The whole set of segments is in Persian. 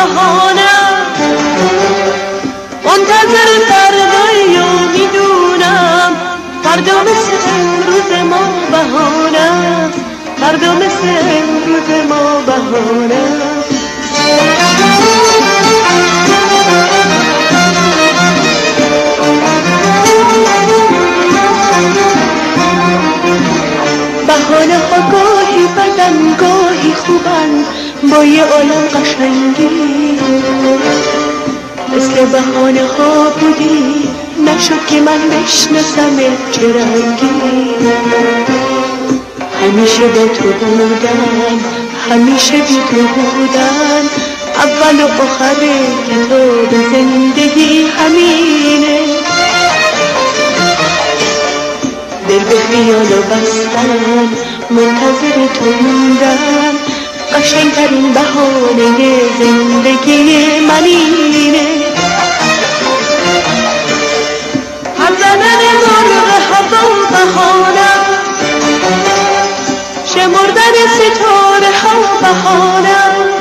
بهانه، منتظر فردایی و میدونم فردا مثل امروز ما بهانه، فردا مثل امروز ما بهانه. بهانه ها گاهی بدن گاهی خوبن، با یه عالم قشنگی مثل بهانه ها بودی، نشد که من بشناسم چه رنگی. همیشه با تو بودن، همیشه بی تو بودن، اول و آخر کتاب زندگی همینه. دل به خیال و بستن، منتظر تو موندن، قشنگترین بهانه زندگی منینه. هر زدن مرغ هوا بهانه، شمردن ستاره ها بهانه،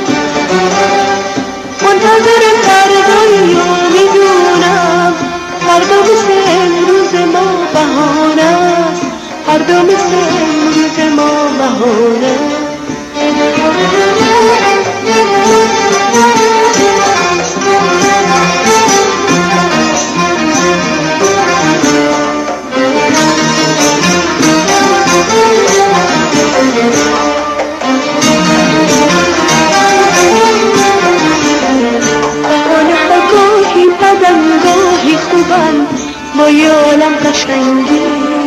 منتظر فردایی و میدونم فردا مثل امروز ما بهانه، فردا مثل امروز ما بهانه. با یه عالم قشنگی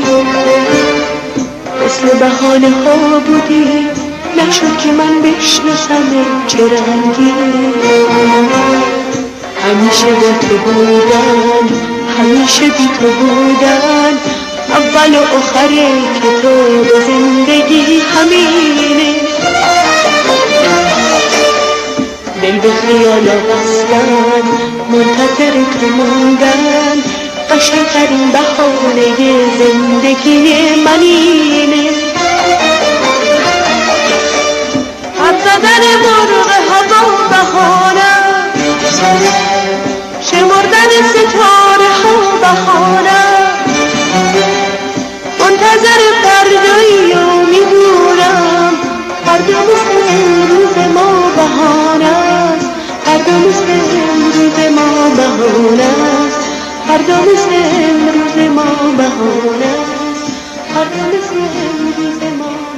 مثل بهانه ها بودی، نشد که من بشناسم چه رنگی. همیشه با تو بودن، همیشه بی تو بودن، اول و آخر کتاب زندگی همینه. دل به خیال بستن، منتظر تو موندن، قشنگترین بهانه زندگی منینه. هر زدن مرغ هوا بهانه، شمردن ستاره ها بهانه، منتظر فردایی و میدونم فردا مثل امروز ما بهانه، فردا مثل امروز ما بهانه، فردا مثل امروز ما بهانه، فردا مثل امروز ما